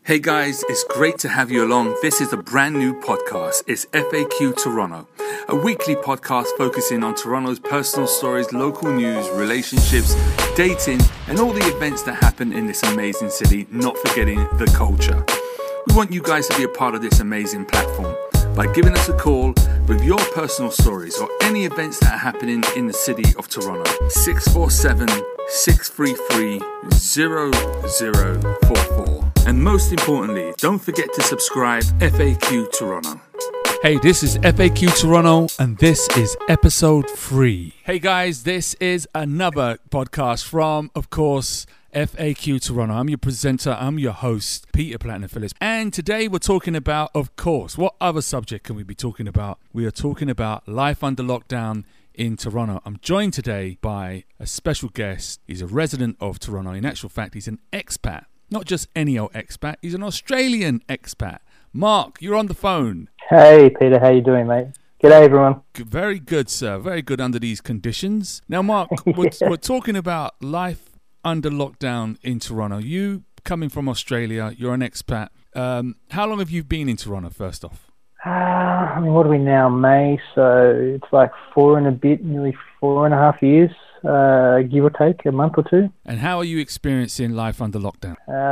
Hey guys, it's great to have you along. This is a brand new podcast. It's FAQ Toronto, a weekly podcast focusing on Toronto's personal stories, local news, relationships, dating, and all the events that happen in this amazing city, not forgetting the culture. We want you guys to be a part of this amazing platform by giving us a call with your personal stories or any events that are happening in the city of Toronto. 647-633-0044. And most importantly, don't forget to subscribe FAQ Toronto. Hey, this is FAQ Toronto, and this is episode 3. Hey guys, this is another podcast from, of course, FAQ Toronto. I'm your presenter, I'm your host, Peter Platinum Phillips. And today we're talking about, of course, what other subject can we be talking about? We are talking about life under lockdown in Toronto. I'm joined today by a special guest. He's a resident of Toronto. In actual fact, he's an expat. Not just any old expat, he's an Australian expat. Mark, you're on the phone. Hey, Peter, how you doing, mate? G'day, everyone. Very good, sir. Very good under these conditions. Now, Mark, we're talking about life under lockdown in Toronto. You, coming from Australia, you're an expat. How long have you been in Toronto, first off? What are we now, May? So it's like 4 and a bit, nearly 4.5 years. Give or take a month or two. And how are you experiencing life under lockdown?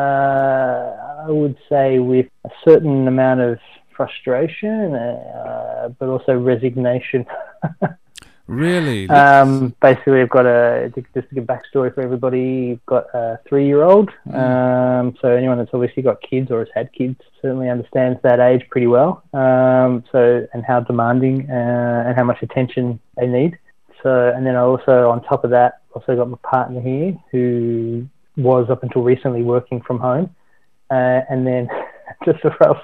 I would say with a certain amount of frustration, but also resignation. Really? Basically, I've got just to give backstory for everybody, I've got a 3-year-old. So anyone that's obviously got kids or has had kids certainly understands that age pretty well. And how demanding and how much attention they need. So, and then I also, on top of that, also got my partner here who was up until recently working from home. And then just to throw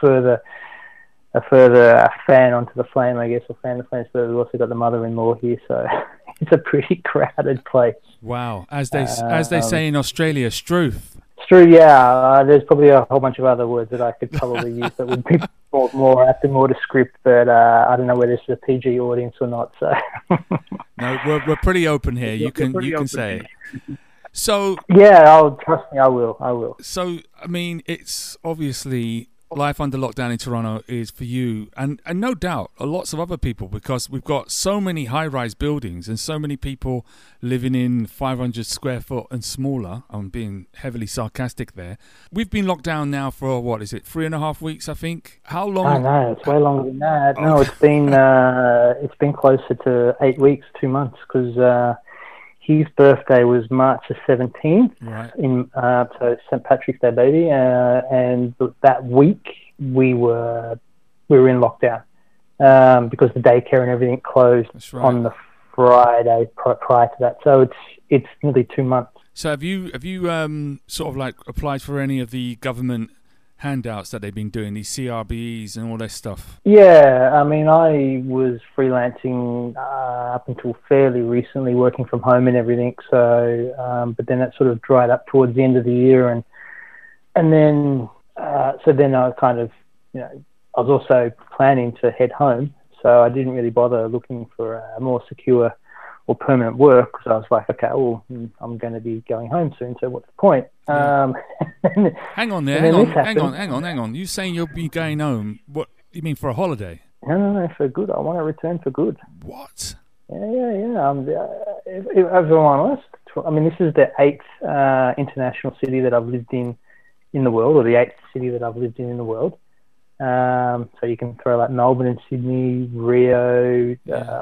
a further fan onto the flame, I guess, or fan the flames further, we've also got the mother-in-law here. So it's a pretty crowded place. Wow. As they say in Australia, struth. It's true, yeah. There's probably a whole bunch of other words that I could probably use that would be more apt and more to script, but I don't know whether it's a PG audience or not. So no, we're pretty open here. You can say it. So yeah, trust me, I will. So I mean, it's obviously life under lockdown in Toronto is for you, and no doubt lots of other people, because we've got so many high-rise buildings and so many people living in 500 square foot and smaller. I'm being heavily sarcastic there. We've been locked down now for, what is it, 3.5 weeks, I think? How long? I know, it's way longer than that. No, it's been closer to 8 weeks, 2 months, because his birthday was March the 17th, right? So St. Patrick's Day, baby, and that week we were in lockdown because the daycare and everything closed on the Friday prior to that. So it's nearly 2 months. So have you sort of like applied for any of the government handouts that they've been doing, these CRBs and all that stuff? Yeah, I mean, I was freelancing up until fairly recently, working from home and everything. So, but then that sort of dried up towards the end of the year, and then I kind of, I was also planning to head home, so I didn't really bother looking for a more secure or permanent work, because I was like, okay, well, I'm going to be going home soon, so what's the point? Yeah. Hang on. You saying you'll be going home? What you mean, for a holiday? No, for good. I want to return for good. What? Yeah. If I'm honest, I mean, this is the 8th international city that I've lived in the world, or the 8th city that I've lived in the world. So you can throw like Melbourne and Sydney, Rio,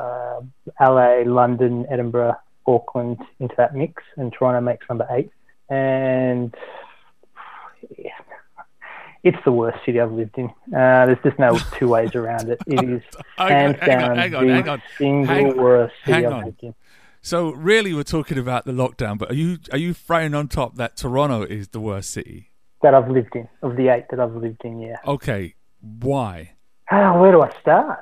LA, London, Edinburgh, Auckland into that mix, and Toronto makes number 8. And yeah, it's the worst city I've lived in. There's just no two ways around it. It is hands down the single worst city I've lived in. So really, we're talking about the lockdown, but are you throwing on top that Toronto is the worst city that I've lived in, of the 8 that I've lived in? Yeah. Okay. Why? Where do I start?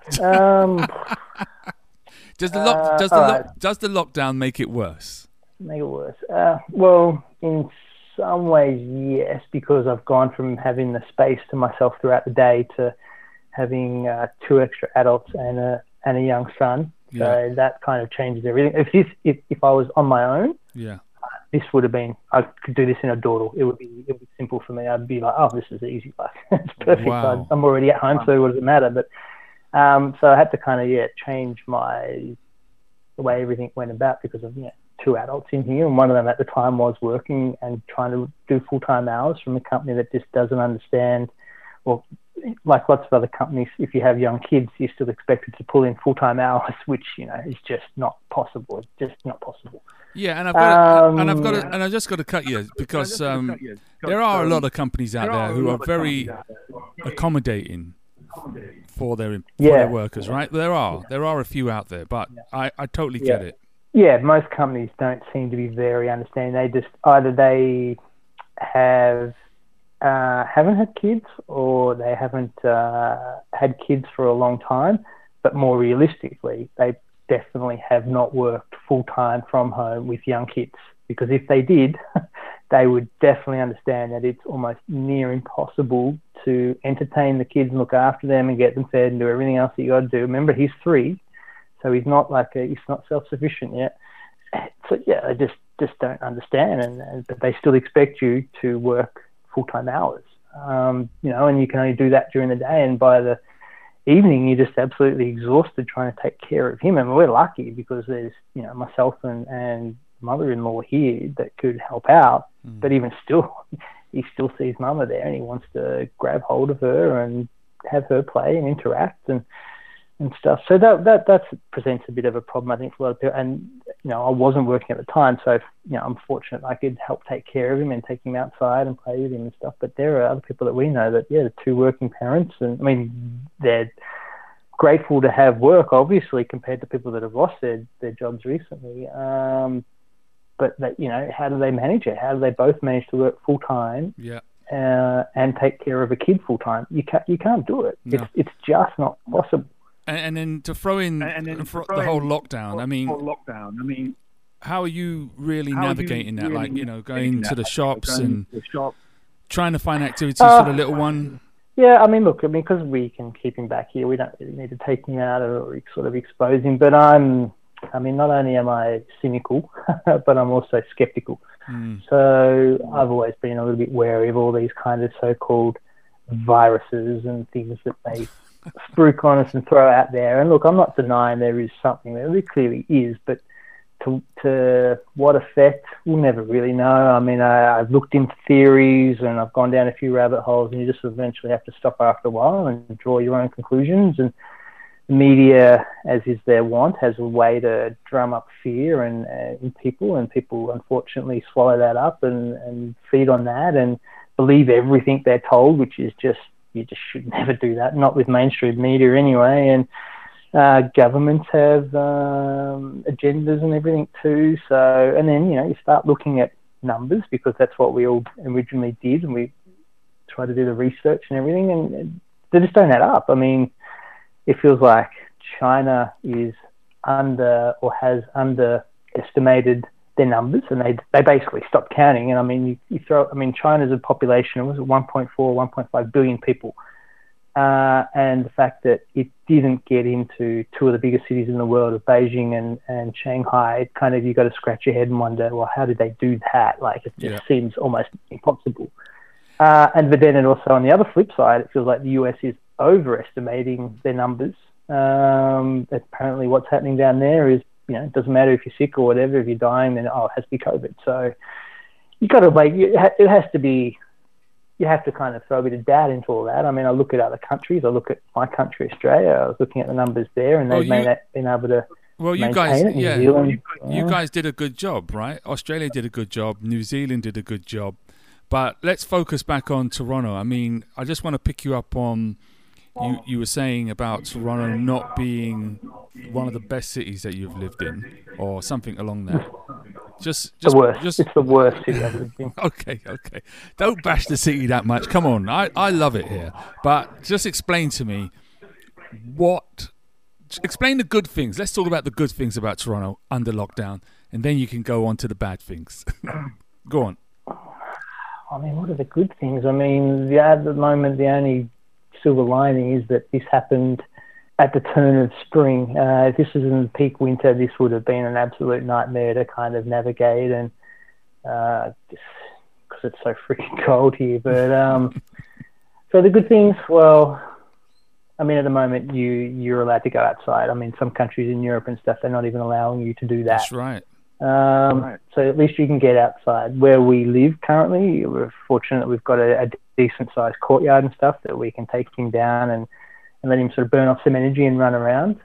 Does the lockdown make it worse? Make it worse. Well, in some ways, yes, because I've gone from having the space to myself throughout the day to having 2 extra adults and a young son. Yeah. So that kind of changes everything. If I was on my own, this would have been, I could do this in a dawdle. It would be simple for me. I'd be like, oh, this is easy. Like, it's perfect. Wow. I'm already at home, so what does it matter? But so I had to kind of change the way everything went about because of two adults in here, and one of them at the time was working and trying to do full-time hours from a company that just doesn't understand. Well, like lots of other companies, if you have young kids, you're still expected to pull in full-time hours, which is just not possible. It's just not possible. Yeah, and I've just got to cut you because there are a lot of companies out there who are very accommodating for their workers, right? There are a few out there, but I totally get it. Yeah, most companies don't seem to be very understanding. They just either they haven't had kids, or they haven't had kids for a long time. But more realistically, they definitely have not worked full time from home with young kids. Because if they did, they would definitely understand that it's almost near impossible to entertain the kids and look after them and get them fed and do everything else that you got to do. Remember, he's 3. So he's not he's not self-sufficient yet. So I just don't understand, but they still expect you to work full-time hours, and you can only do that during the day, and by the evening you're just absolutely exhausted trying to take care of him. And we're lucky because there's myself and mother-in-law here that could help out, but even still, he still sees Mama there, and he wants to grab hold of her and have her play and interact and stuff. So that presents a bit of a problem, I think, for a lot of people. And I wasn't working at the time, so I'm fortunate I could help take care of him and take him outside and play with him and stuff. But there are other people that we know that the 2 working parents, and I mean they're grateful to have work, obviously, compared to people that have lost their jobs recently. But that how do they manage it? How do they both manage to work full time? Yeah. And take care of a kid full time? You can't do it. No. It's just not possible. And then to throw in the whole lockdown, I mean, how are you really navigating that? Like, going to the shops and trying to find activities for the little one? Yeah, I mean, look, because we can keep him back here, we don't really need to take him out or sort of expose him. But not only am I cynical, but I'm also skeptical. So I've always been a little bit wary of all these kind of so-called viruses and things that they spruik on us and throw out there. And look, I'm not denying there is something there. There clearly is, but to what effect, we'll never really know. I mean, I've looked into theories and I've gone down a few rabbit holes, and you just eventually have to stop after a while and draw your own conclusions. And the media, as is their wont, has a way to drum up fear in people, and people unfortunately swallow that up and feed on that and believe everything they're told, which is just, you just should never do that, not with mainstream media anyway. And governments have agendas and everything too. So, and then, you start looking at numbers, because that's what we all originally did, and we try to do the research and everything, and they just don't add up. I mean, it feels like China is has underestimated their numbers, and they basically stopped counting. And I mean, China's a population, was 1.5 billion people, and the fact that it didn't get into 2 of the biggest cities in the world of Beijing and Shanghai, kind of, you got to scratch your head and wonder, well, how did they do that? Like, it just seems almost impossible. But then it also, on the other flip side, it feels like the US is overestimating their numbers. Apparently what's happening down there is, it doesn't matter if you're sick or whatever, if you're dying, then, it has to be COVID. So you got to it has to be, you have to kind of throw a bit of doubt into all that. I mean, I look at other countries, I look at my country, Australia, I was looking at the numbers there, and they've been able to maintain it. New Zealand, you guys did a good job, right? Australia did a good job, New Zealand did a good job. But let's focus back on Toronto. I mean, I just want to pick you up on, you were saying about Toronto not being one of the best cities that you've lived in, or something along that. Just the worst. It's the worst city I've lived in. Okay. Don't bash the city that much. Come on, I love it here. But just explain to me explain the good things. Let's talk about the good things about Toronto under lockdown, and then you can go on to the bad things. Go on. I mean, what are the good things? I mean, at the moment, the only silver lining is that this happened at the turn of spring. If this was in the peak winter, this would have been an absolute nightmare to kind of navigate. And just because it's so freaking cold here. But so the good things, well, I mean, at the moment you're allowed to go outside. I mean, some countries in Europe and stuff, they're not even allowing you to do that. That's right. So at least you can get outside. Where we live currently, we're fortunate that we've got a decent sized courtyard and stuff that we can take him down and let him sort of burn off some energy and run around.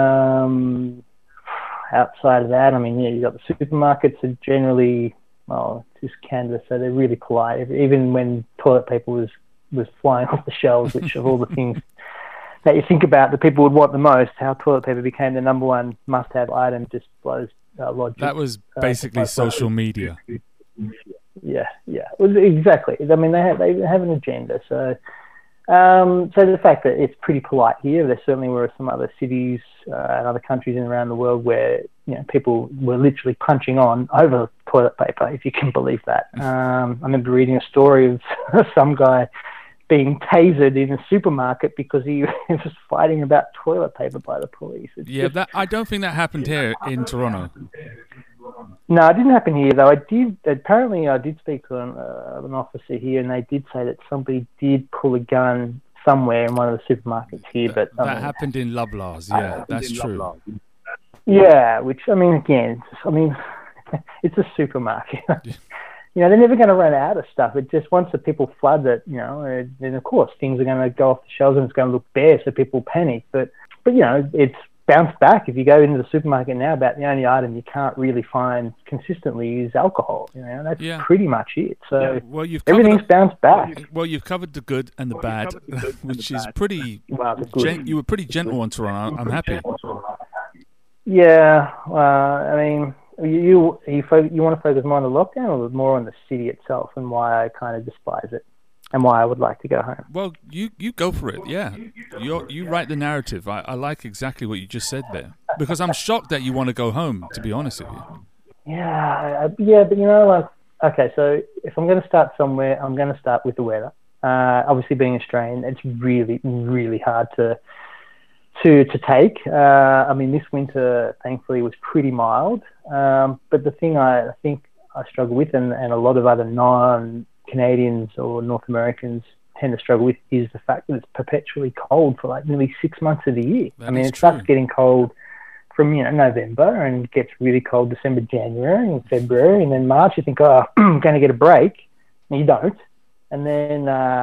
Outside of that, I mean, yeah, you've got the supermarkets are generally, well, it's just Canada, so they're really polite. Even when toilet paper was flying off the shelves, which of all the things that you think about that people would want the most, how toilet paper became the number one must-have item just blows logic. That was basically social media. Yeah, well, exactly. I mean, they have an agenda. So the fact that it's pretty polite here, there certainly were some other cities and other countries around the world where people were literally punching on over toilet paper, if you can believe that. I remember reading a story of some guy being tasered in a supermarket because he was fighting about toilet paper by the police. I don't think that happened here in Toronto. No, it didn't happen here, though. I did speak to an officer here, and they did say that somebody did pull a gun somewhere in one of the supermarkets here. But that happened in Loblaws, that's true. Yeah, which, I mean, again, it's a supermarket. They're never going to run out of stuff. It just, once the people flood it, then of course things are going to go off the shelves and it's going to look bare, so people panic. But it's bounced back. If you go into the supermarket now, about the only item you can't really find consistently is alcohol. That's pretty much it. So everything's bounced back. Well, you've covered the good and the bad, which is pretty. You were pretty gentle on Toronto. I'm happy. Yeah, I mean. You want to focus more on the lockdown or more on the city itself and why I kind of despise it and why I would like to go home? Well, you go for it, yeah. You write the narrative. I like exactly what you just said there because I'm shocked that you want to go home, to be honest with you. Yeah, but okay, so if I'm going to start somewhere, I'm going to start with the weather. Obviously, being Australian, it's really, really hard to take. I mean, this winter, thankfully, was pretty mild. But the thing I think I struggle with, and a lot of other non-Canadians or North Americans tend to struggle with, is the fact that it's perpetually cold for like nearly 6 months of the year. It starts getting cold from November and gets really cold December, January, and February, and then March. You think, I'm going to get a break, and you don't. And then,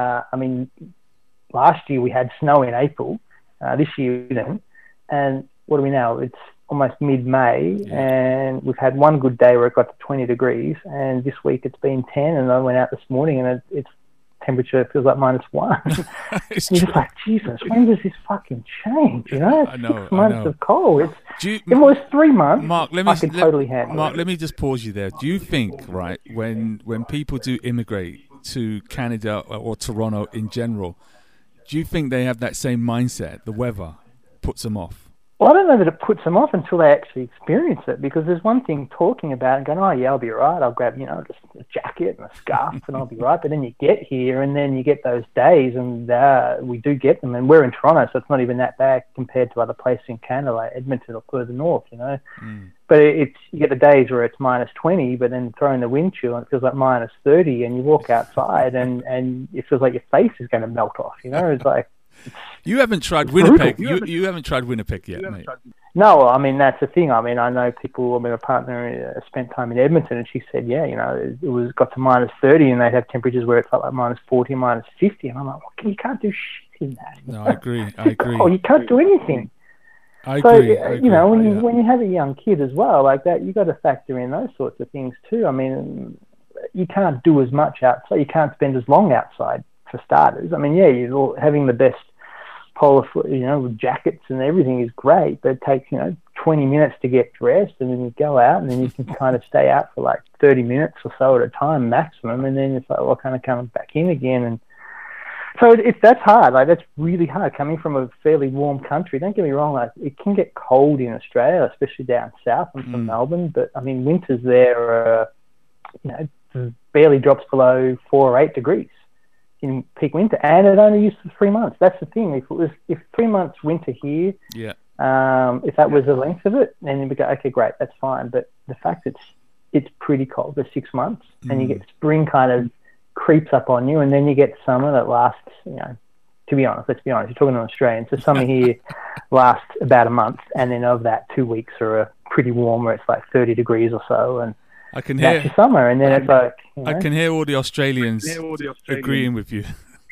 last year we had snow in April. This year we didn't. And what are we now? It's almost mid-May, and we've had one good day where it got to 20 degrees, and this week it's been 10, and I went out this morning and its temperature feels like -1. It's you're just like, Jesus, when does this fucking change? I know. 6 months of cold. If it was 3 months, Mark, I can totally handle Mark, it. let me just pause you there. Do you think, right, when people do immigrate to Canada or Toronto in general, do you think they have that same mindset? The weather puts them off? Well, I don't know that it puts them off until they actually experience it, because there's one thing talking about and going, oh, yeah, I'll be right. I'll grab, just a jacket and a scarf and I'll be right. But then you get here and then you get those days, and we do get them. And we're in Toronto, so it's not even that bad compared to other places in Canada, like Edmonton or further north, But you get the days where it's -20, but then throw in the wind chill and it feels like -30, and you walk outside and it feels like your face is going to melt off, It's like... You haven't tried Winnipeg. You haven't tried Winnipeg yet, mate. No, I mean, that's the thing. I mean, I know people. My partner spent time in Edmonton, and she said, it got to -30, and they'd have temperatures where it felt like -40, -50, and I'm like, well, you can't do shit in that. No, I agree. Oh, you can't do anything. I agree. When you have a young kid as well like that, you got to factor in those sorts of things too. I mean, you can't do as much outside. You can't spend as long outside, for starters. I mean, you're having the best polar, with jackets and everything is great, but it takes, 20 minutes to get dressed, and then you go out, and then you can kind of stay out for like 30 minutes or so at a time maximum, and then it's like, well, kind of coming back in again. And so that's hard. Like, that's really hard coming from a fairly warm country. Don't get me wrong, like, it can get cold in Australia, especially down south. I'm from Melbourne, but I mean, winters there barely drops below 4 or 8 degrees in peak winter, and it only used for 3 months. That's the thing. If 3 months winter here, if that was the length of it, then you'd go, okay, great, that's fine. But the fact it's pretty cold for 6 months, and you get spring kind of creeps up on you, and then you get summer that lasts, to be honest, let's be honest, you're talking to Australians, so summer here lasts about a month, and then of that 2 weeks are pretty warm, where it's like 30 degrees or so, and I can hear that's your summer, and then it's like... I can hear all the Australians agreeing with you.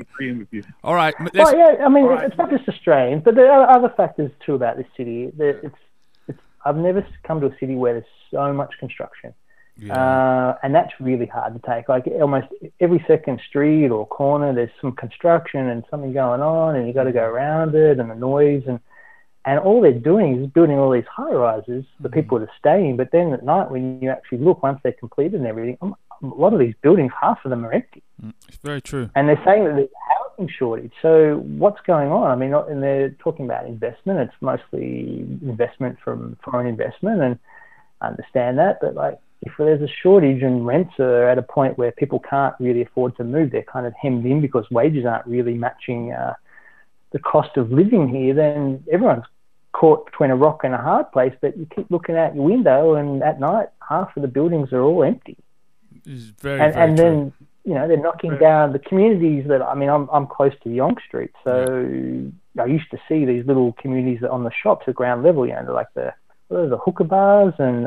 All right. Well, yeah, I mean, it's not just Australians, but there are other factors too about this city. I've never come to a city where there's so much construction. Yeah. And that's really hard to take. Like almost every second street or corner, there's some construction and something going on, and you got to go around it, and the noise, and all they're doing is building all these high rises for people to stay in. But then at night, when you actually look, once they're completed and everything, a lot of these buildings, half of them are empty. It's very true. And they're saying that there's a housing shortage. So what's going on? I mean, and they're talking about investment. It's mostly investment from foreign investment, and I understand that. But like, if there's a shortage and rents are at a point where people can't really afford to move, they're kind of hemmed in because wages aren't really matching the cost of living here, then everyone's caught between a rock and a hard place. But you keep looking out your window, and at night, half of the buildings are all empty. It's very and true. Then they're knocking down the communities that, I mean, I'm close to Yonge Street, so I used to see these little communities that on the shops at ground level, like the hookah bars and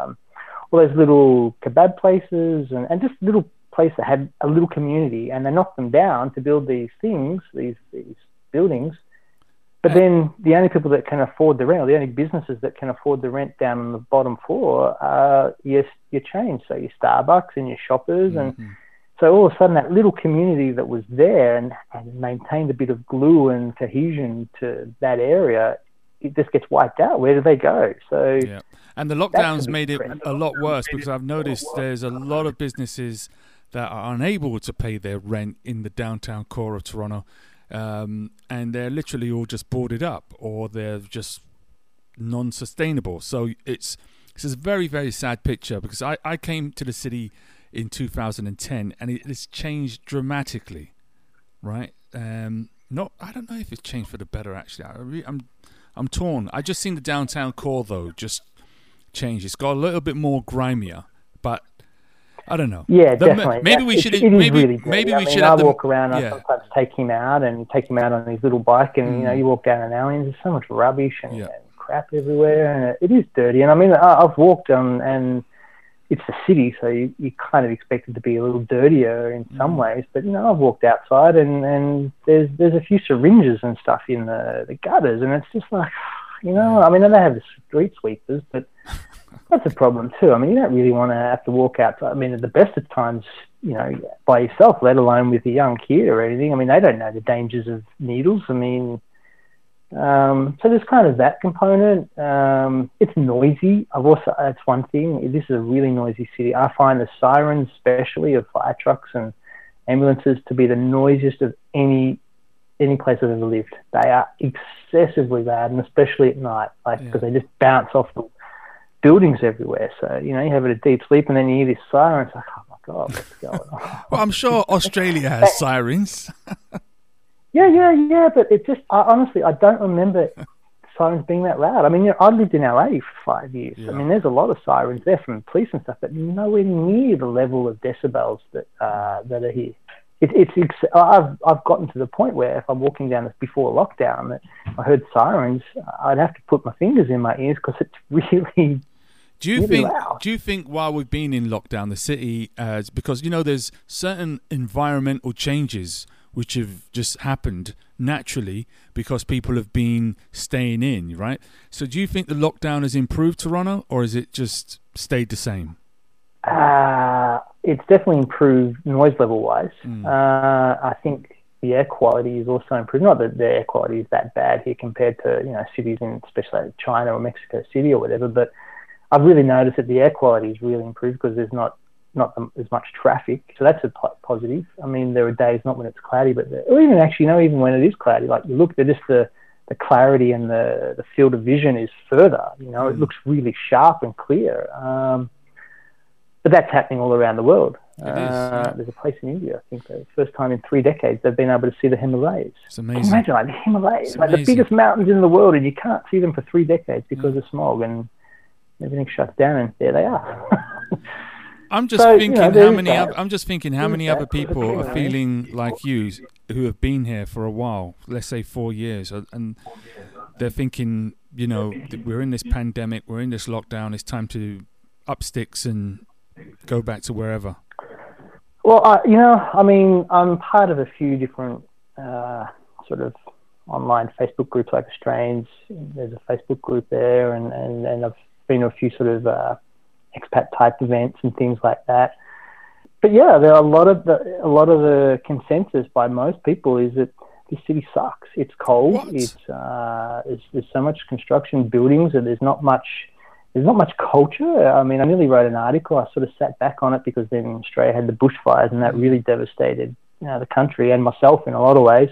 all those little kebab places and just little places that had a little community, and they knocked them down to build these things, these buildings. But then the only people that can afford the rent, or the only businesses that can afford the rent down on the bottom floor are your chains, so your Starbucks and your Shoppers. And so all of a sudden that little community that was there and maintained a bit of glue and cohesion to that area, it just gets wiped out. Where do they go? So yeah. And the lockdowns made it a lot worse, because I've noticed there's a lot of businesses that are unable to pay their rent in the downtown core of Toronto. And they're literally all just boarded up, or they're just non-sustainable. So it's a very, very sad picture, because I came to the city in 2010 and it's changed dramatically, right? I don't know if it's changed for the better, actually. I'm torn. I just seen the downtown core though just change. It's got a little bit more grimier, but I don't know. Yeah, definitely. Maybe we should. Maybe we should. I walk around. I sometimes take him out on his little bike, and you walk down an alley, and there's so much rubbish and crap everywhere, and it is dirty. And I mean, I've walked on, and it's a city, so you kind of expect it to be a little dirtier in some ways. But I've walked outside, and there's a few syringes and stuff in the gutters, and it's just like, I mean, they have the street sweepers, but that's a problem too. I mean, you don't really want to have to walk outside. I mean, at the best of times, by yourself, let alone with a young kid or anything. I mean, they don't know the dangers of needles. I mean, so there's kind of that component. It's noisy. That's one thing. This is a really noisy city. I find the sirens, especially of fire trucks and ambulances, to be the noisiest of any place I've ever lived. They are excessively loud, and especially at night, because they just bounce off the buildings everywhere. So you have a deep sleep, and then you hear this siren. It's like, oh my god, what's going on? Well, I'm sure Australia has sirens. Yeah, but it just honestly, I don't remember sirens being that loud. I mean, I lived in LA for 5 years. I mean, there's a lot of sirens there from police and stuff, but nowhere near the level of decibels that are here. I've gotten to the point where if I'm walking down before lockdown, that I heard sirens, I'd have to put my fingers in my ears, because it's really loud. Do you think while we've been in lockdown, the city, because there's certain environmental changes which have just happened naturally because people have been staying in, right? So do you think the lockdown has improved Toronto, or has it just stayed the same? It's definitely improved noise level wise. I think the air quality is also improved. Not that the air quality is that bad here compared to cities in especially like China or Mexico City or whatever, but I've really noticed that the air quality is really improved because there's not as much traffic, so that's a positive. I mean, there are days not when it's cloudy, or even actually, even when it is cloudy, like you look, just the clarity and the field of vision is further. It looks really sharp and clear. But that's happening all around the world. There's a place in India, I think, the first time in 3 decades they've been able to see the Himalayas. It's amazing. Can you imagine, the Himalayas, the biggest mountains in the world, and you can't see them for 3 decades because of smog, and everything shuts down, and there they are. I'm just thinking how many other people are feeling like you who have been here for a while, let's say 4 years, and they're thinking, we're in this pandemic, we're in this lockdown, it's time to up sticks and go back to wherever. Well, I'm part of a few different sort of online Facebook groups like Australians. There's a Facebook group there, and I've been to a few sort of expat type events and things like that. But yeah, there are a lot of the consensus by most people is that this city sucks. It's cold. What? There's so much construction, buildings, and there's not much culture. I mean, I nearly wrote an article. I sort of sat back on it because then Australia had the bushfires, and that really devastated the country and myself in a lot of ways.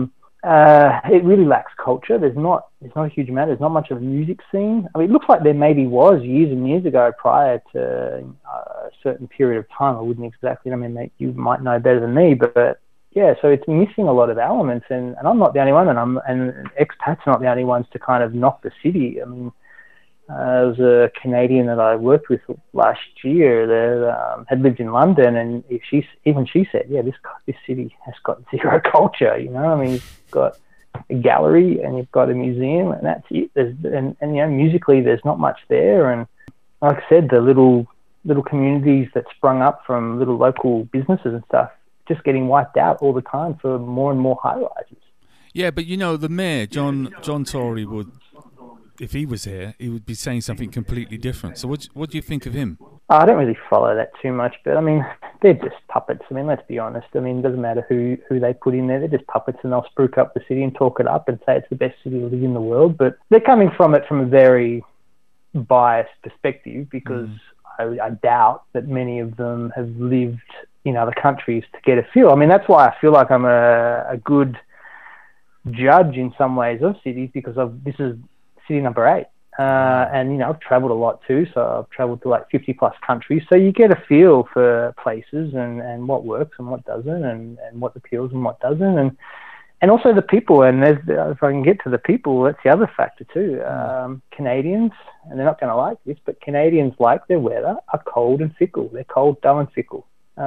It really lacks culture. There's not a huge amount. There's not much of a music scene. I mean, it looks like there maybe was years and years ago prior to a certain period of time. I wouldn't exactly. I mean, you might know better than me, but yeah. So it's missing a lot of elements, and I'm not the only one, and expats are not the only ones to kind of knock the city. I mean, there was a Canadian that I worked with last year that had lived in London, and she said, yeah, this city has got zero culture. I mean, you've got a gallery and you've got a museum, and that's it. And musically, there's not much there. And like I said, the little communities that sprung up from little local businesses and stuff, just getting wiped out all the time for more and more high rises. Yeah, but the mayor, John Tory, would. If he was here, he would be saying something completely different. So what do you think of him? I don't really follow that too much, but I mean, they're just puppets. I mean, let's be honest. I mean, it doesn't matter who they put in there. They're just puppets, and they'll spruik up the city and talk it up and say it's the best city to live in the world. But they're coming from it from a very biased perspective, because I doubt that many of them have lived in other countries to get a feel. I mean, that's why I feel like I'm a good judge in some ways of cities, because this is city number 8. And, I've traveled a lot too. So I've traveled to like 50 plus countries. So you get a feel for places and what works and what doesn't, and what appeals and what doesn't. And also the people. And if I can get to the people, that's the other factor too. Canadians, and they're not going to like this, but Canadians like their weather, are cold and fickle. They're cold, dull and fickle.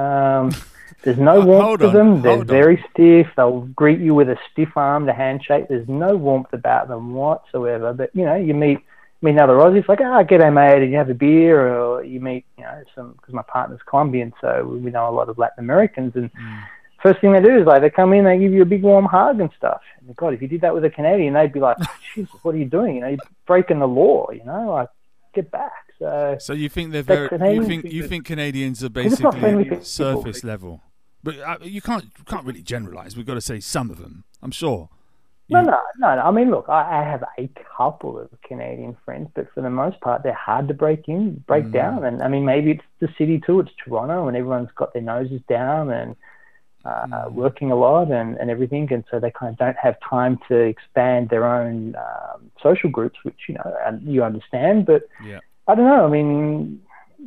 There's no warmth to them. They're very stiff. They'll greet you with a stiff arm to handshake. There's no warmth about them whatsoever. But, you meet another Aussies, like, g'day, mate, and you have a beer, or you meet, because my partner's Colombian, so we know a lot of Latin Americans, and first thing they do is, like, they come in, they give you a big warm hug and stuff. And God, if you did that with a Canadian, they'd be like, Jesus, what are you doing? You're breaking the law, like, get back. So you think they're very? You think Canadians are basically surface level, but you can't really generalize. We've got to say some of them. I'm sure. No. I mean, look, I have a couple of Canadian friends, but for the most part, they're hard to break down. And I mean, maybe it's the city too. It's Toronto, and everyone's got their noses down and working a lot and everything, and so they kind of don't have time to expand their own social groups, which you understand, but. Yeah. I don't know. I mean,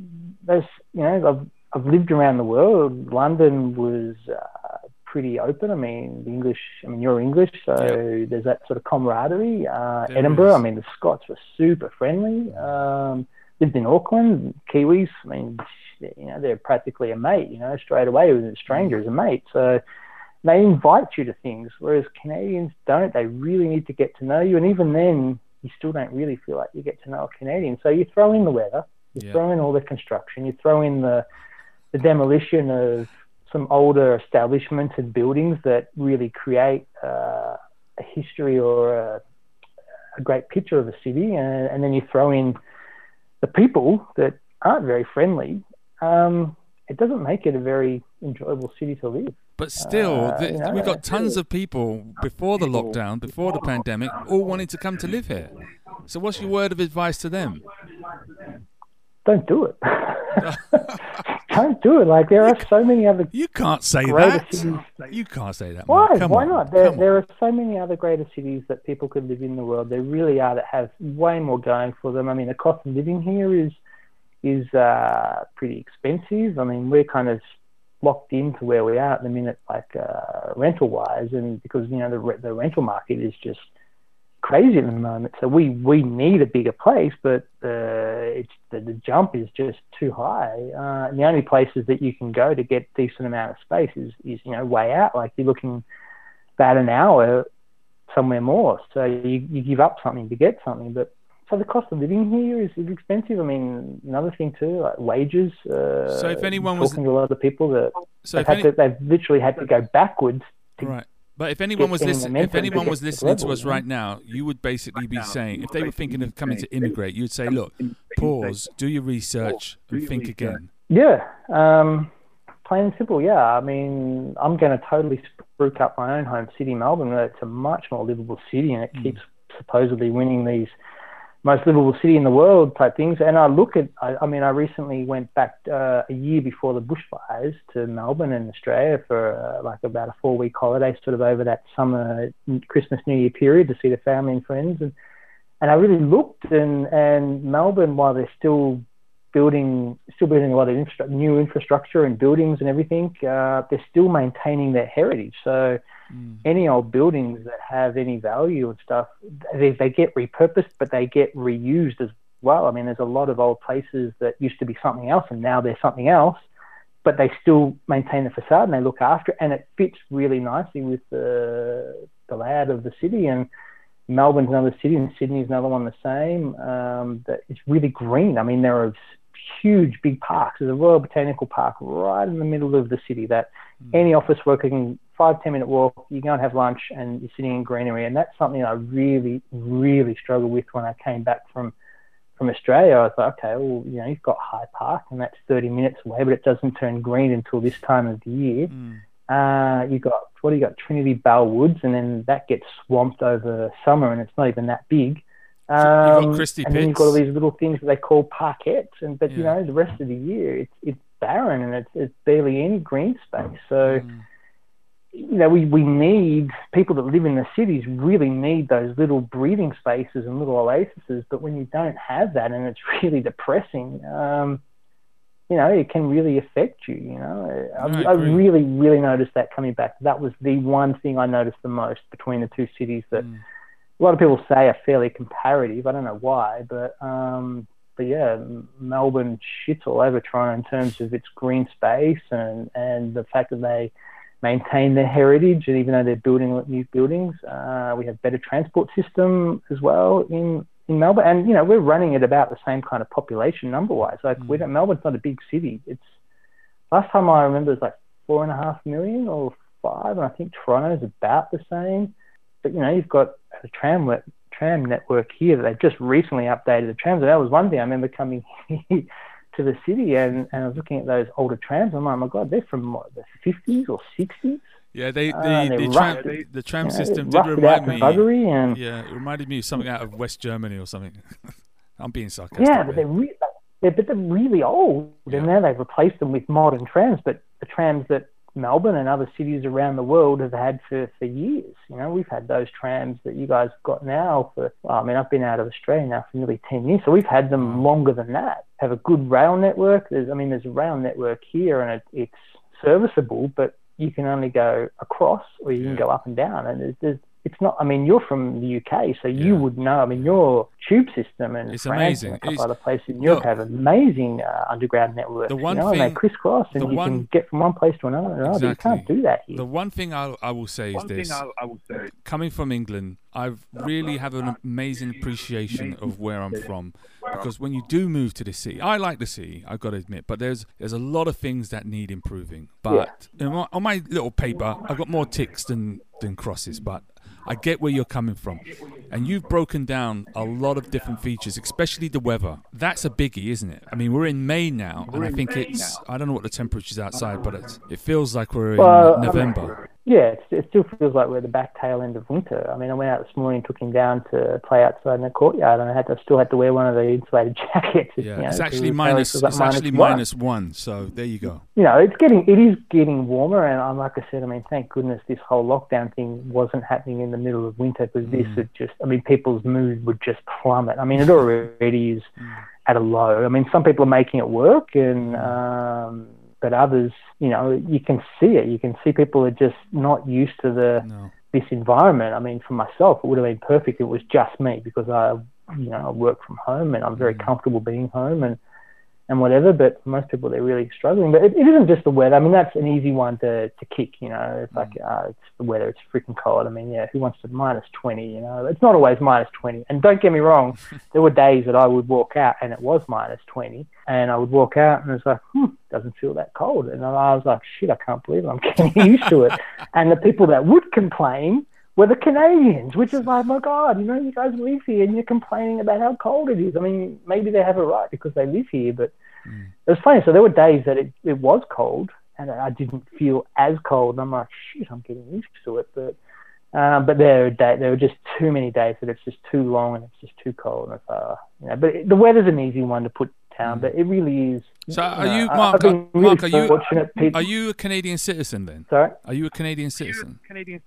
I've lived around the world. London was pretty open. I mean, you're English, so there's that sort of camaraderie. Edinburgh, I mean, the Scots were super friendly. Lived in Auckland, Kiwis, I mean, they're practically a mate, straight away with a stranger as a mate. So they invite you to things, whereas Canadians don't. They really need to get to know you, and even then, you still don't really feel like you get to know a Canadian. So you throw in the weather, you throw in all the construction, you throw in the demolition of some older establishments and buildings that really create a history or a great picture of a city, and then you throw in the people that aren't very friendly. It doesn't make it a very enjoyable city to live. But still, we've got tons of people before the lockdown, before the pandemic, all wanting to come to live here. So what's your word of advice to them? Don't do it. Don't do it. Like, there are so many other... You can't say that. Cities. You can't say that. Why? Why not? There are so many other greater cities that people could live in the world. There really are, that have way more going for them. I mean, the cost of living here is pretty expensive. I mean, we're kind of locked into where we are at the minute, like rental wise, and because the rental market is just crazy at the moment. So we need a bigger place, but the jump is just too high. And the only places that you can go to get decent amount of space is way out. Like you're looking about an hour somewhere more. So you give up something to get something. But so the cost of living here is expensive. I mean, another thing too, like wages. So if anyone talking to a lot of people that they've literally had to go backwards. Right. But if anyone was listening to us right now, you would basically be saying, if they were thinking of coming to immigrate, you'd say, look, pause, do your research, and think again. Yeah, plain and simple. Yeah, I mean, I'm going to totally spruik up my own home city, Melbourne. It's a much more livable city, and it keeps supposedly winning these most livable city in the world type things. And I look at, I recently went back a year before the bushfires to Melbourne in Australia for like about a 4-week holiday, sort of over that summer, Christmas, New Year period to see the family and friends. And I really looked, and Melbourne, while they're still building a lot of new infrastructure and buildings and everything, they're still maintaining their heritage. So any old buildings that have any value and stuff, they get repurposed, but they get reused as well. I mean, there's a lot of old places that used to be something else and now they're something else, but they still maintain the facade and they look after it, and it fits really nicely with the layout of the city. And Melbourne's another city, and Sydney's another one the same. That it's really green. I mean, there are huge big parks. There's a Royal Botanical Park right in the middle of the city that any office worker can 5-10 minute walk, you go and have lunch and you're sitting in greenery. And that's something I really, really struggled with when I came back from Australia. I was like, okay, well, you've got Hyde Park and that's 30 minutes away, but it doesn't turn green until this time of the year. You've got Trinity Bell Woods, and then that gets swamped over summer and it's not even that big. You've got Christie and then you've got all these little things that they call parkettes, but the rest of the year it's barren and it's barely any green space. So we need people that live in the cities really need those little breathing spaces and little oases. But when you don't have that, and it's really depressing, it can really affect you. I really, really noticed that coming back. That was the one thing I noticed the most between the two cities that. A lot of people say are fairly comparative. I don't know why, but yeah, Melbourne shits all over Toronto in terms of its green space and the fact that they maintain their heritage, and even though they're building new buildings, we have better transport system as well in Melbourne, and we're running at about the same kind of population number wise. Like Melbourne's not a big city. It's last time I remember it was like 4.5 million or 5, and I think Toronto's about the same. But you've got a tram network here that they've just recently updated the trams. And that was one thing I remember coming here to the city, and I was looking at those older trams. I'm like, oh my God, they're from the 50s or 60s. Yeah, the tram system did remind me. It reminded me of something out of West Germany or something. I'm being sarcastic. Yeah, but they're really old, and now they've replaced them with modern trams. But the trams that Melbourne and other cities around the world have had for years. We've had those trams that you guys have got now I've been out of Australia now for nearly 10 years, so we've had them longer than that. Have a good rail network. There's a rail network here, and it's serviceable, but you can only go across or you can go up and down, and it's not. I mean, you're from the UK, so you would know. I mean, your tube system and it's France amazing. And a couple other places in Europe have amazing underground networks. And they crisscross, and you can get from one place to another. Exactly. You can't do that here. The one thing I will say is this: coming from England, I really have an amazing appreciation of where I'm from. Because when you do move to the city, I like the city, I've got to admit, but there's a lot of things that need improving. But on my little paper, I've got more ticks than crosses, but I get where you're coming from. And you've broken down a lot of different features, especially the weather. That's a biggie, isn't it? I mean, we're in May now, and I think I don't know what the temperature's outside, but it feels like we're in November. Yeah, it still feels like we're at the back tail end of winter. I mean, I went out this morning, took him down to play outside in the courtyard, and I still had to wear one of the insulated jackets. It's actually -1, so there you go. It is getting warmer, and like I said, I mean, thank goodness this whole lockdown thing wasn't happening in the middle of winter, because this would people's mood would just plummet. I mean, it already is at a low. I mean, some people are making it work, and but others, you can see it. You can see people are just not used to the this environment. I mean, for myself, it would have been perfect. It was just me because I work from home and I'm very comfortable being home and whatever. But for most people, they're really struggling. But it isn't just the weather. I mean, that's an easy one to kick. It's like it's the weather. It's freaking cold. I mean, yeah, who wants to -20? It's not always -20. And don't get me wrong, there were days that I would walk out and it was -20, and I would walk out and it's like, doesn't feel that cold. And I was like, shit, I can't believe it. I'm getting used to it. And the people that would complain were the Canadians, which is like, my God, you guys live here and you're complaining about how cold it is. I mean, maybe they have a right because they live here, but it was funny. So there were days that it was cold and I didn't feel as cold. And I'm like, shit, I'm getting used to it. But there were just too many days that it's just too long and it's just too cold. And it's, but the weather's an easy one to put down, but it really is. So are you, Mark? Are you a Canadian citizen then? Sorry? Are you a Canadian citizen?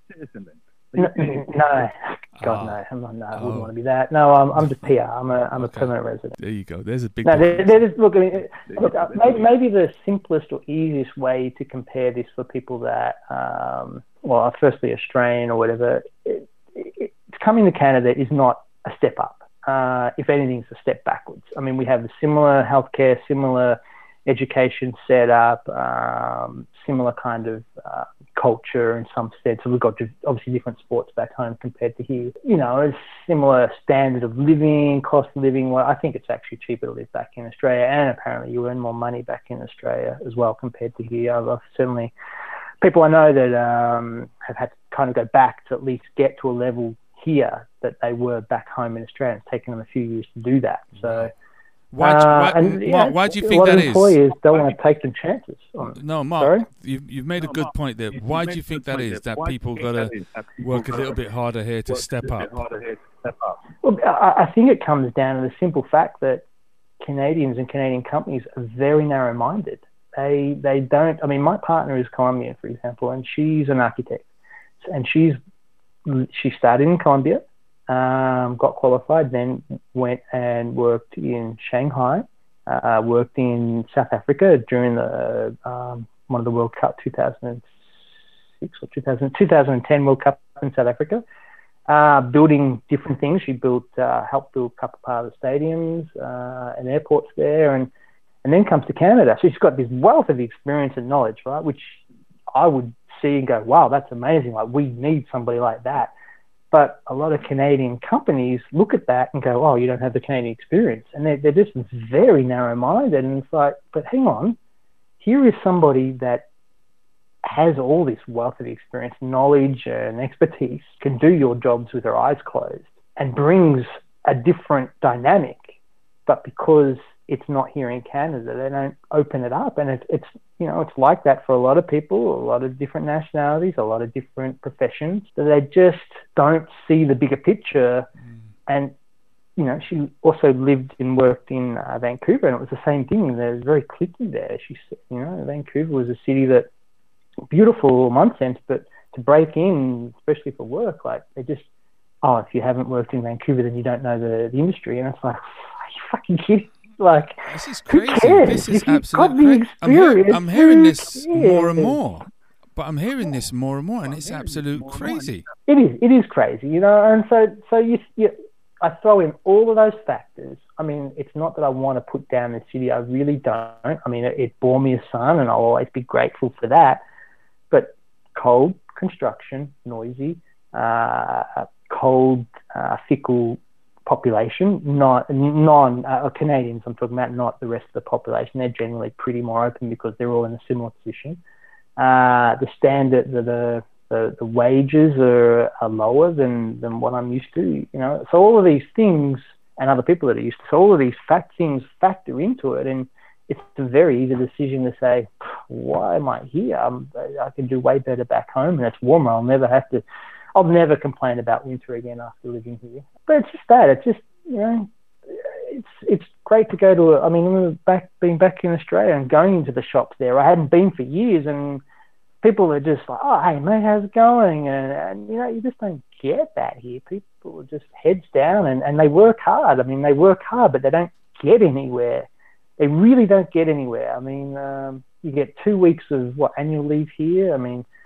No, God no, I wouldn't want to be that. No, I'm just PR. I'm a permanent resident. There you go. There's a big. No, look. I mean, maybe the simplest or easiest way to compare this for people that, are firstly Australian or whatever. Coming to Canada is not a step up. If anything, it's a step backwards. I mean, we have a similar healthcare, similar education setup, similar kind of culture in some sense. So we've got obviously different sports back home compared to here. A similar standard of living, cost of living. Well, I think it's actually cheaper to live back in Australia, and apparently you earn more money back in Australia as well compared to here. I've certainly people I know that have had to kind of go back to at least get to a level here that they were back home in Australia. It's taken them a few years to do that. So. Why do you think that is? Employers don't want to take them chances. No, Mark, you've made a good point there. Why do you think that is? That people got to work a little bit harder here to step up? Well, I think it comes down to the simple fact that Canadians and Canadian companies are very narrow-minded. They don't. I mean, my partner is Colombian, for example, and she's an architect, and she started in Colombia. Got qualified, then went and worked in Shanghai, worked in South Africa during the one of the World Cup 2006 or 2010 World Cup in South Africa, building different things. She helped build a couple of the stadiums and airports there, and then comes to Canada. So she's got this wealth of experience and knowledge, right? Which I would see and go, wow, that's amazing. Like, we need somebody like that. But a lot of Canadian companies look at that and go, oh, you don't have the Canadian experience. And they're just very narrow-minded. And it's like, but hang on, here is somebody that has all this wealth of experience, knowledge and expertise, can do your jobs with their eyes closed and brings a different dynamic. But because it's not here in Canada, they don't open it up. And it's like that for a lot of people, a lot of different nationalities, a lot of different professions, that they just don't see the bigger picture. And, she also lived and worked in Vancouver, and it was the same thing. It was very cliquey there. She said, Vancouver was a city that, beautiful in one sense, but to break in, especially for work, like they just, if you haven't worked in Vancouver, then you don't know the industry. And it's like, are you fucking kidding? Like, this is crazy. This is absolutely crazy. I'm hearing this more and more. But I'm hearing this more and more, and it's absolute crazy. It is crazy, and so you I throw in all of those factors. I mean, it's not that I want to put down the city. I really don't. I mean, it bore me a son, and I'll always be grateful for that. But cold, construction, noisy, cold, fickle population, not Canadians I'm talking about, not the rest of the population. They're generally pretty more open because they're all in a similar position. The standard, the wages are lower than what I'm used to, So all of these things, and other people that are used to, so all of these things factor into it, and it's a very easy decision to say, why am I here? I can do way better back home, and it's warmer. I'll never complain about winter again after living here. But it's just that. It's just, it's great to go to, being back in Australia and going into the shops there. I hadn't been for years, and people are just like, oh, hey, mate, how's it going? And you just don't get that here. People are just heads down, and they work hard. I mean, they work hard, but they don't get anywhere. They really don't get anywhere. I mean, you get 2 weeks of annual leave here. I mean,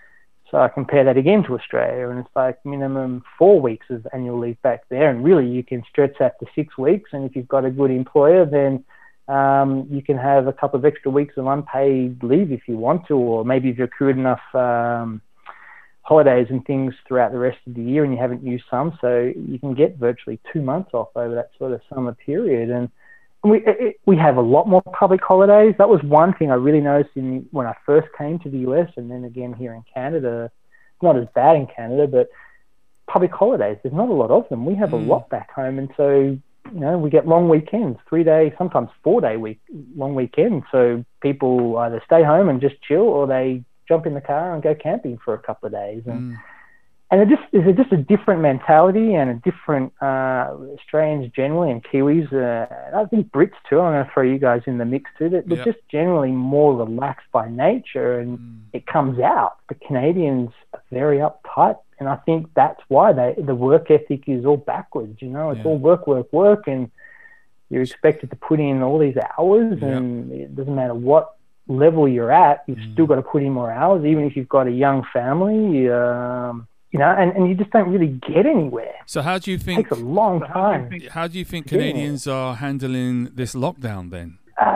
So I compare that again to Australia, and it's like minimum 4 weeks of annual leave back there, and really you can stretch that to 6 weeks. And if you've got a good employer, then you can have a couple of extra weeks of unpaid leave if you want to, or maybe if you've accrued enough holidays and things throughout the rest of the year and you haven't used some, so you can get virtually 2 months off over that sort of summer period. And we have a lot more public holidays. That was one thing I really noticed when I first came to the US, and then again here in Canada. Not as bad in Canada, but public holidays, there's not a lot of them. We have a lot back home, and so we get long weekends, 3-day, sometimes 4-day long weekends. So people either stay home and just chill, or they jump in the car and go camping for a couple of days. And it just a different mentality, and a different Australians generally, and Kiwis, and I think Brits too. I'm going to throw you guys in the mix too. That they're just generally more relaxed by nature, and it comes out. The Canadians are very uptight, and I think that's why the work ethic is all backwards. It's all work, and you're expected to put in all these hours, and it doesn't matter what level you're at, you've still got to put in more hours, even if you've got a young family. And you just don't really get anywhere. So how do you think... It takes a long time. How do you think Canadians are handling this lockdown then?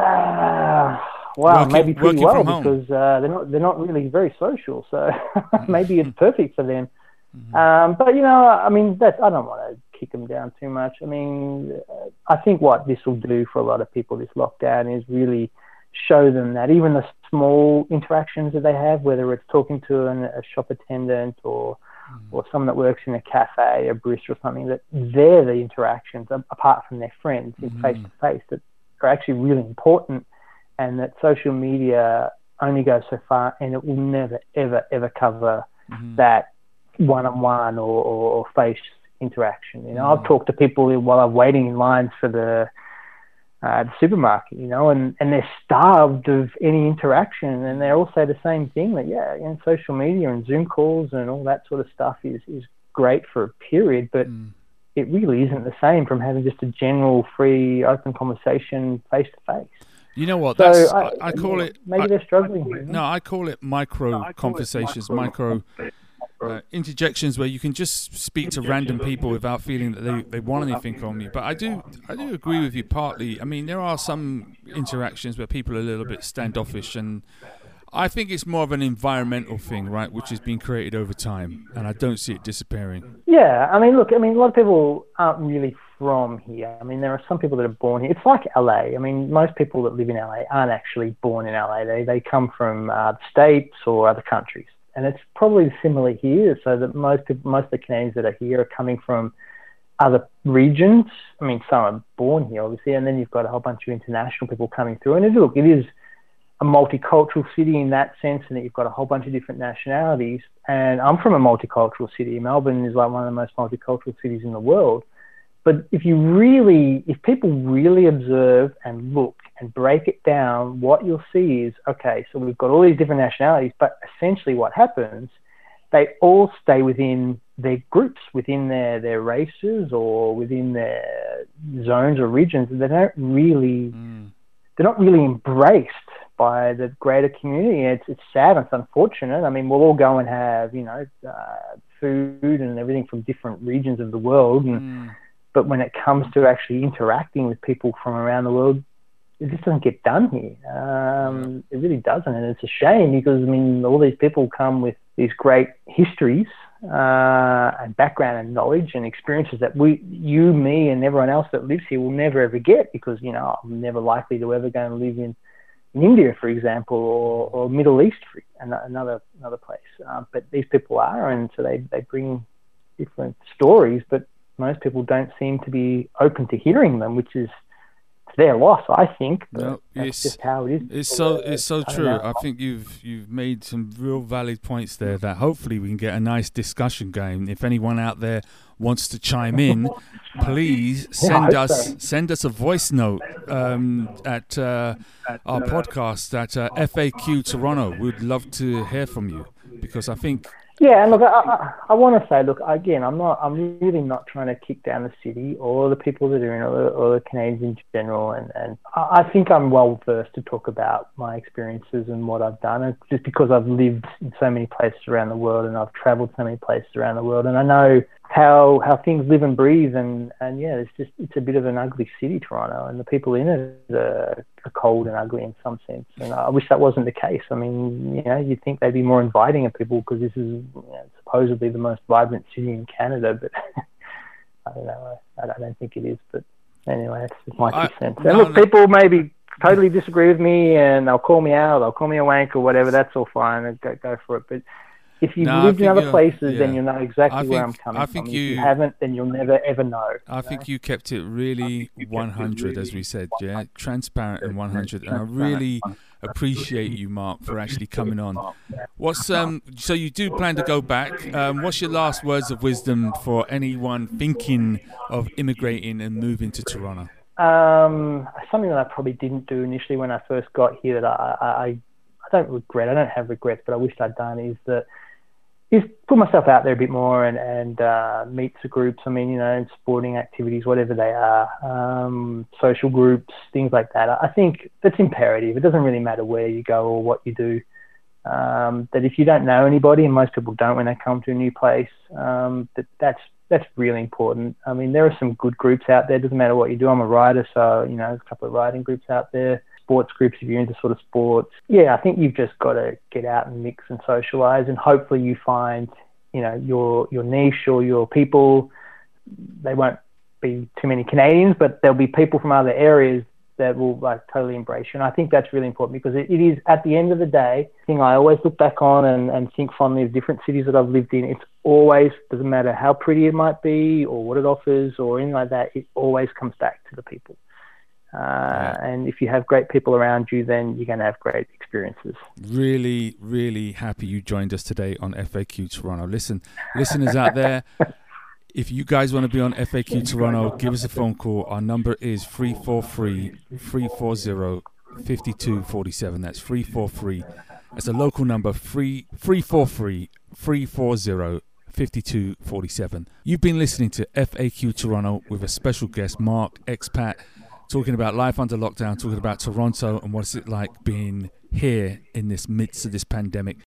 Maybe pretty well, because they're not really very social. So maybe it's perfect for them. But I don't want to kick them down too much. I think what this will do for a lot of people, this lockdown, is really show them that even the small interactions that they have, whether it's talking to a shop attendant or someone that works in a cafe, a barista or something, that they're the interactions, apart from their friends in face-to-face, that are actually really important, and that social media only goes so far, and it will never, ever, ever cover that one-on-one or face interaction. I've talked to people while I'm waiting in lines for the supermarket, and they're starved of any interaction, and they all say the same thing, that social media and Zoom calls and all that sort of stuff is great for a period, but it really isn't the same from having just a general free open conversation face to face. You know what? So I call it. Maybe they're struggling. No, I call it micro conversations, micro interjections where you can just speak to random people without feeling that they want anything from you. But I do agree with you partly. There are some interactions where people are a little bit standoffish, and I think it's more of an environmental thing, right, which has been created over time, and I don't see it disappearing. Yeah, a lot of people aren't really from here. There are some people that are born here. It's like LA. Most people that live in LA aren't actually born in LA. They come from the States or other countries. And it's probably similar here, so that most of the Canadians that are here are coming from other regions. Some are born here, obviously, and then you've got a whole bunch of international people coming through. And it is a multicultural city in that sense, and that you've got a whole bunch of different nationalities. And I'm from a multicultural city. Melbourne is like one of the most multicultural cities in the world. But if people really observe and look and break it down, what you'll see is, okay, so we've got all these different nationalities, but essentially what happens, they all stay within their groups, within their races or within their zones or regions, and they're not really embraced by the greater community. It's sad and it's unfortunate. We'll all go and have, food and everything from different regions of the world, but when it comes to actually interacting with people from around the world, it just doesn't get done here. It really doesn't, and it's a shame, because all these people come with these great histories and background and knowledge and experiences that you, me, and everyone else that lives here will never ever get, because I'm never likely to ever go and live in India, for example, or Middle East, another place. But these people are, and so they bring different stories, but most people don't seem to be open to hearing them, which is their loss, I think. But that's just how it is. It's so true. I think you've made some real valid points there that hopefully we can get a nice discussion going. If anyone out there wants to chime in, please send us a voice note at our podcast at FAQ Toronto. We'd love to hear from you, because I think Yeah, and look, I want to say, look, again, I'm really not trying to kick down the city or the people that are in it or the Canadians in general. And I think I'm well versed to talk about my experiences and what I've done. It's just because I've lived in so many places around the world and I've travelled so many places around the world, and I know how things live and breathe. And yeah, it's a bit of an ugly city, Toronto, and the people in it are cold and ugly in some sense. And I wish that wasn't the case. I mean, you'd think they'd be more inviting of people because this is supposedly the most vibrant city in Canada, but I don't know. I don't think it is. But anyway, that's just my 2 cents. And look, people maybe totally disagree with me and they'll call me out, they'll call me a wank or whatever. That's all fine. Go for it. But if you've lived in other places, then you'll know exactly where I'm coming from. If you haven't, then you'll never, ever know. I think you kept it really 100, as we said, transparent and 100. And I really appreciate you, Mark, for actually coming on. So you do plan to go back. What's your last words of wisdom for anyone thinking of immigrating and moving to Toronto? Something that I probably didn't do initially when I first got here that I don't regret. I don't have regrets, but I wish I'd done is put myself out there a bit more and meet the groups. I mean, sporting activities, whatever they are, social groups, things like that. I think that's imperative. It doesn't really matter where you go or what you do. That if you don't know anybody, and most people don't when they come to a new place, that's really important. I mean, there are some good groups out there. It doesn't matter what you do. I'm a rider, so there's a couple of riding groups out there. Sports groups if you're into sort of sports. Yeah, I think you've just got to get out and mix and socialise, and hopefully you find your niche or your people. They won't be too many Canadians, but there'll be people from other areas that will totally embrace you. And I think that's really important because it is, at the end of the day, the thing I always look back on and think fondly of different cities that I've lived in. It's always, doesn't matter how pretty it might be or what it offers or anything like that, it always comes back to the people. And if you have great people around you, then you're going to have great experiences. Really, really happy you joined us today on FAQ Toronto. Listen, listeners out there, if you guys want to be on FAQ Toronto, give us a phone call. Our number is 343-340-5247. That's 343. That's a local number, 343-340-5247. You've been listening to FAQ Toronto with a special guest, Mark, expat, talking about life under lockdown, talking about Toronto and what's it like being here in this midst of this pandemic.